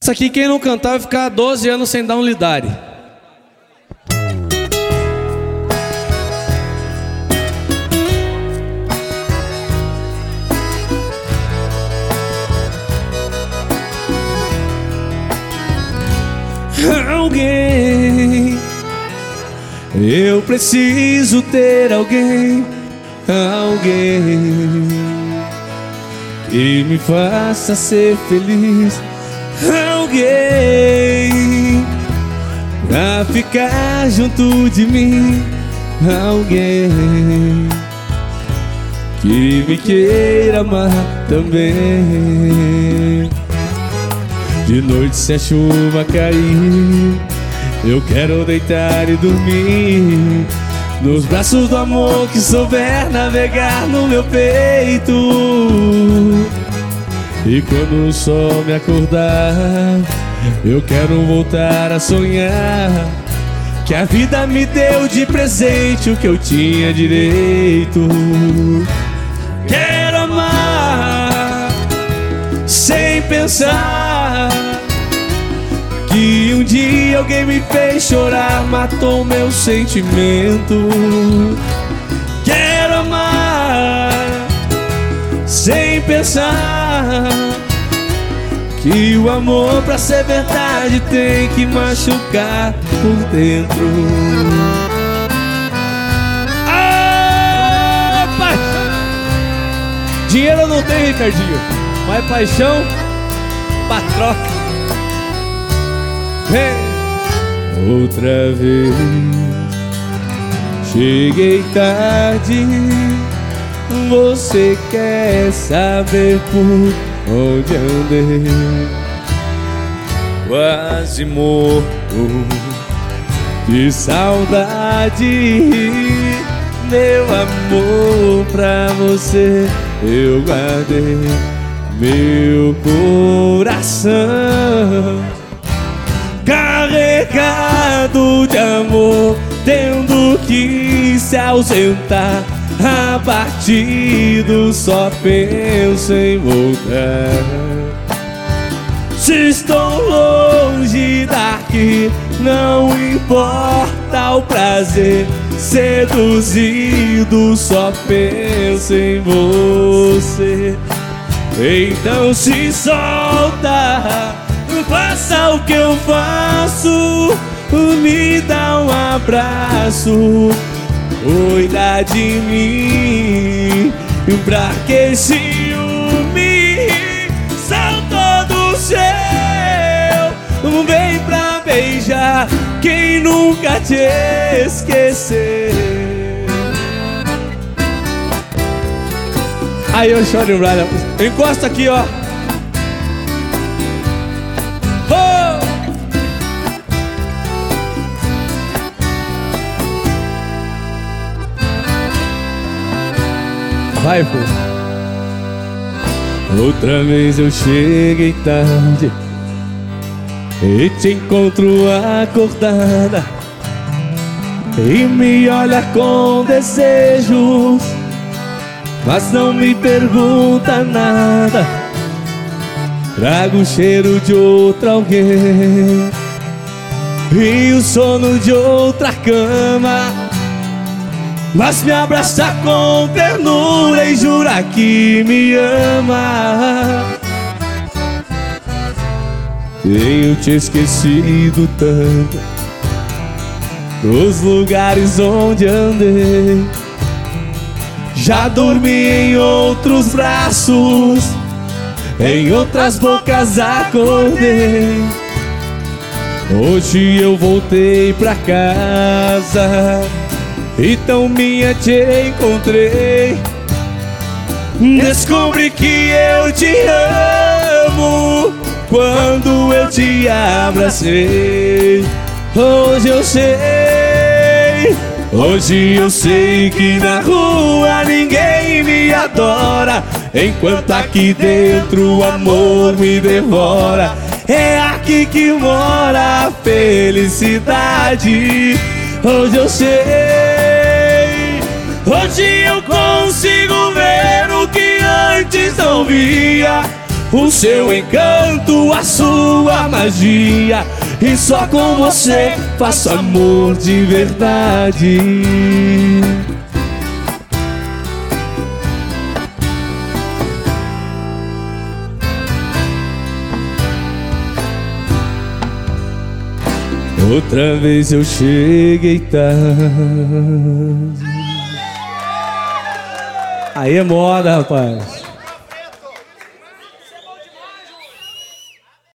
Isso aqui quem não cantar vai ficar 12 anos sem dar um lidare. Alguém, eu preciso ter alguém, alguém que me faça ser feliz, alguém pra ficar junto de mim, alguém que me queira amar também. De noite se a chuva cair, eu quero deitar e dormir nos braços do amor que souber navegar no meu peito. E quando o sol me acordar, eu quero voltar a sonhar que a vida me deu de presente o que eu tinha direito. Quero amar sem pensar que um dia alguém me fez chorar, matou meu sentimento. Quero amar sem pensar que o amor pra ser verdade tem que machucar por dentro. Ah, pai! Dinheiro eu não tenho, Ricardinho, mas paixão pra troca. Outra vez cheguei tarde, você quer saber por onde andei? Quase morto de saudade, meu amor pra você eu guardei. Meu coração carregado de amor, tendo que se ausentar, abatido, só penso em voltar. Se estou longe daqui, não importa o prazer, seduzido, só penso em você. Então se solta, faça o que eu faço, me dá um abraço, cuida de mim, pra que ciúme, são todos seu, vem pra beijar quem nunca te esqueceu. Aí eu choro, Brian, encosta aqui, ó. Vai, pô. Outra vez eu cheguei tarde e te encontro acordada e me olha com desejos, mas não me pergunta nada. Trago o cheiro de outra alguém e o sono de outra cama, mas me abraça com ternura e jura que me ama. Tenho te esquecido tanto dos lugares onde andei, já dormi em outros braços, em outras bocas acordei. Hoje eu voltei pra casa e tão minha te encontrei. Descobri que eu te amo quando eu te abracei. Hoje eu sei que na rua ninguém me adora, enquanto aqui dentro o amor me devora. É aqui que mora a felicidade. Hoje eu sei, hoje eu consigo ver o que antes não via. o seu encanto, a sua magia, e só com você faço amor de verdade. Outra vez eu cheguei tarde. Aí é moda, rapaz.